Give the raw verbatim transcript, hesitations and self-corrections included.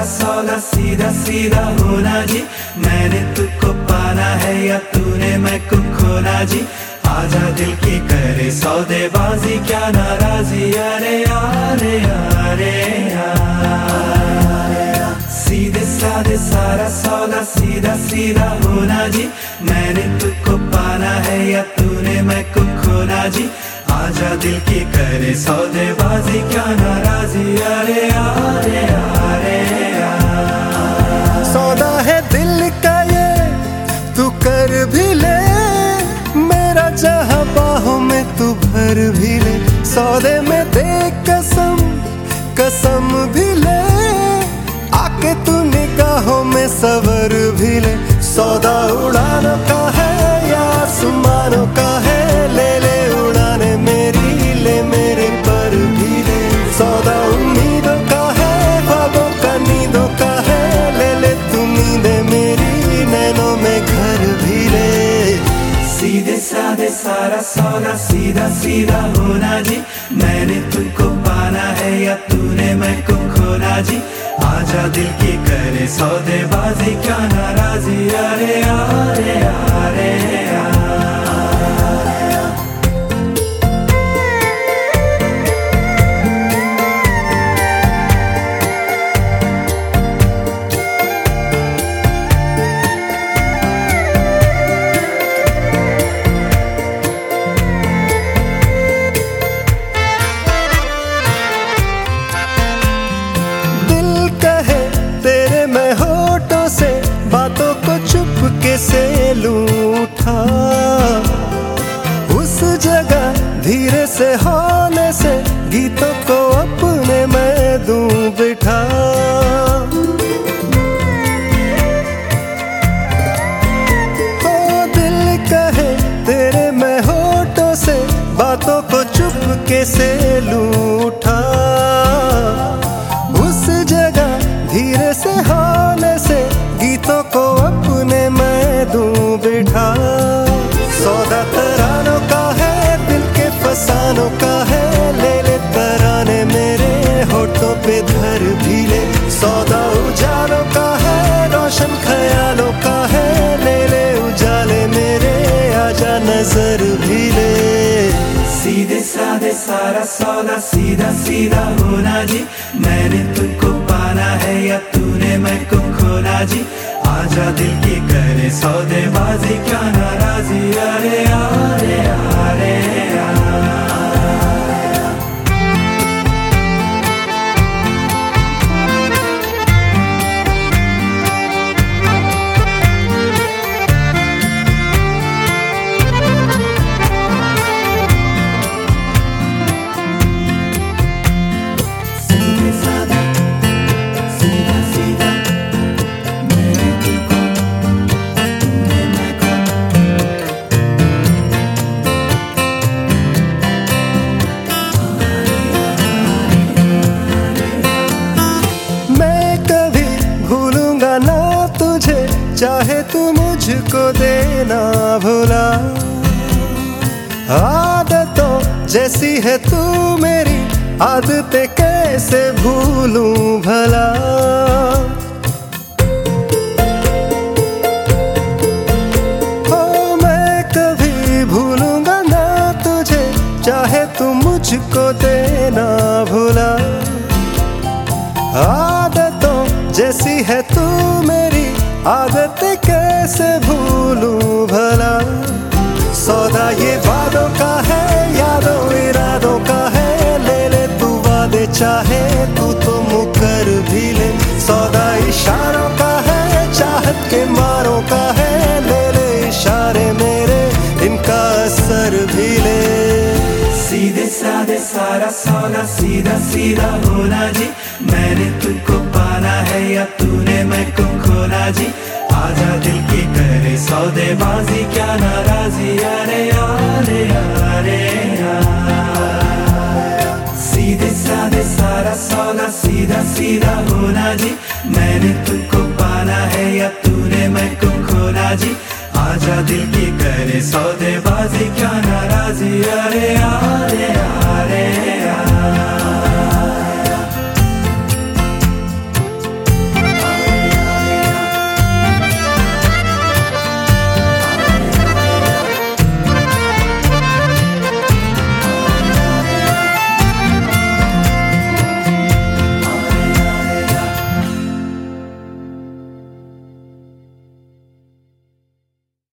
सौदा सीधा सीधा होना जी। मैंने तुझको पाना है या तूने मैं को खोना जी। आजा दिल की करे सौदेबाजी क्या नाराजी। अरे अरे अरे सीधे साधे सारा सौदा सीधा सीधा होना जी। मैंने तुझको पाना है या तूने मैं को खोना जी। आजा दिल की करे सौदेबाजी क्या नाराजी। अरे अरे अरे सौदा है दिल का ये तू कर भी ले, मेरा जहां बाहों में तू भर भी ले। सौदे में दे कसम कसम भी ले, आके तू निगाहों में सवर भी ले। सौदा उड़ानों का है या आसमानों का है, ले ले उड़ाने मेरी ले मेरे पर भी ले। सौदा उम्मीदों का है ख्वाबों का नींदों का है, ले ले तू नींदे मेरी नैनों में घर भी ले। सीधे साधे सारा सौदा सीधा सीधा होना जी। मैंने तुझको पाना है या तूने मैं को खोना जी। आजा दिल की करे सौदेबाजी क्या नाराजी। अरे अरे अरे बातों को चुपके से लूटा, उस जगह धीरे से होने से गीतों को अपने मैं दूं बिठा। ओ दिल कहे तेरे मैं होठों से बातों को चुपके से लूटा, उस जगह धीरे से होने से गीतों को अपने मैं दूं बिठा। सौदा तरानों का है दिल के फसानों का है, ले ले तराने मेरे होठों पे धर भी ले। सौदा उजालों का है रोशन ख्यालों का है, ले ले उजाले मेरे आजा नजर भी ले। सीधे साधे सारा सौदा सीधा सीधा होना जी। मैंने तुझको पाना है या तूने मैं को खोना जी। आजा दिल की करे सौदेबाजी क्या नाराजी। अरे अरे अरे चाहे तू मुझको देना भुला। आदतों जैसी है तू मेरी आदतें कैसे भूलूं भला। ओ मैं कभी भूलूंगा ना तुझे, चाहे तू मुझको देना भुला। आदतों जैसी है तू मेरी आदत कैसे भूलूं भला। सौदा ये वादों का है यादों इरादों का है, ले ले तू वादे चाहे तू तो मुकर भी ले। सौदा इशारों का है चाहत के मारों का है, ले ले इशारे मेरे इनका असर भी ले। सीधे साधे सारा सौदा सीधा सीधा होना जी। मैंने तुझको पाना है या तूने मैं को खोना जी। आजा दिल की करे सौदेबाजी क्या नाराजी। अरे अरे अरे सीधे साधे सारा सौदा सीधा सीधा होना जी। मैंने तुझको पाना है या तूने मैं को खोना जी। आजा दिल की करे सौदेबाजी क्या नाराजी। अरे अरे अरे